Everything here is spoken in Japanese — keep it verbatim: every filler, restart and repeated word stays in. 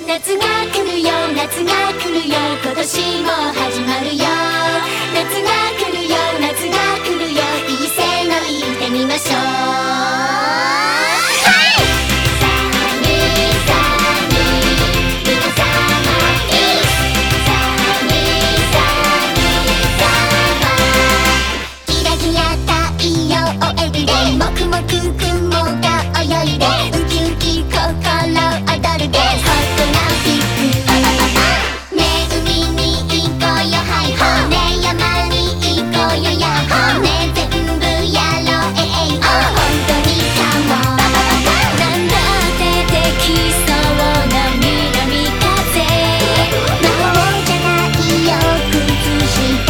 夏が来るよ夏が来るよ今年も始まるよ夏が来るよ夏が来るよいいせーの言ってみましょうもくもく雲が泳いでウキウキ心躍るでホットなピックねえ海に行こうよハイホーねえ山に行こうよヤッホーねえ全部やろうええいお本当にかもなんだってできそうな南風魔法じゃないよ崩して